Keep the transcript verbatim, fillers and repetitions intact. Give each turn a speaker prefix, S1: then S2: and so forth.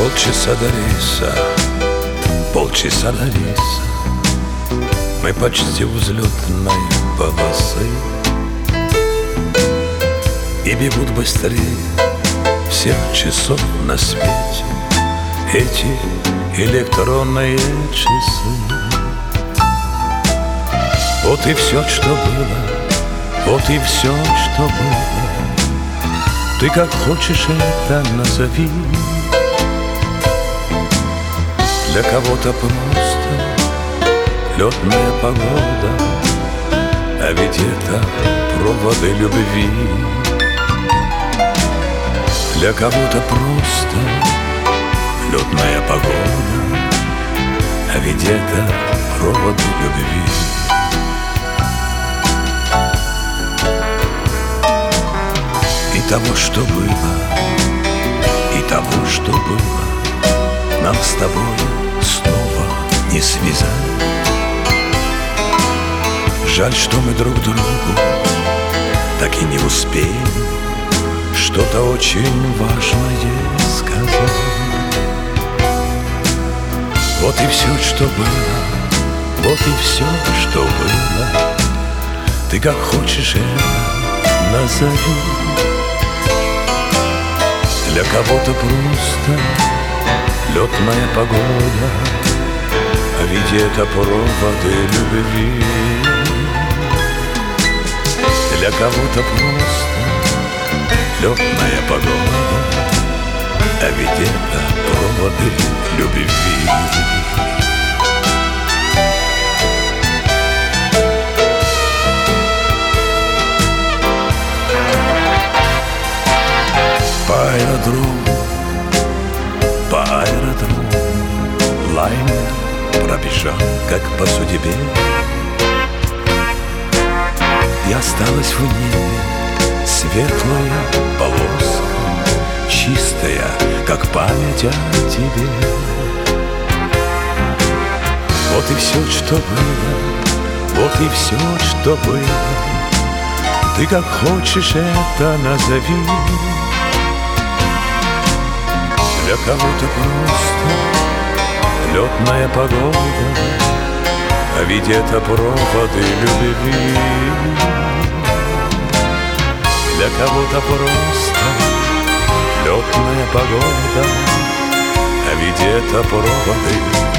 S1: Полчаса до рейса, полчаса до рейса, мы почти у взлетной полосы. И бегут быстрее всех часов на свете эти электронные часы. Вот и все, что было, вот и все, что было. Ты как хочешь это назови. Для кого-то просто летная погода, а ведь это проводы любви. Для кого-то просто летная погода, а ведь это проводы любви. И того, что было, и того, что было, нам с тобой снова не связать. Жаль, что мы друг другу так и не успели что-то очень важное сказать. Вот и все, что было, вот и все, что было. Ты как хочешь это назови. Для кого-то просто летная погода, а ведь это проводы любви. Для кого-то просто летная погода, а ведь это проводы любви. По аэродрому, по аэродрому лайнер пробежал, как по судьбе, и осталась в небе светлая полоска, чистая, как память о тебе. Вот и все, что было, вот и все, что было. Ты как хочешь это назови. Для кого-то просто летная погода, а ведь это проводы любви. Для кого-то просто летная погода, а ведь это проводы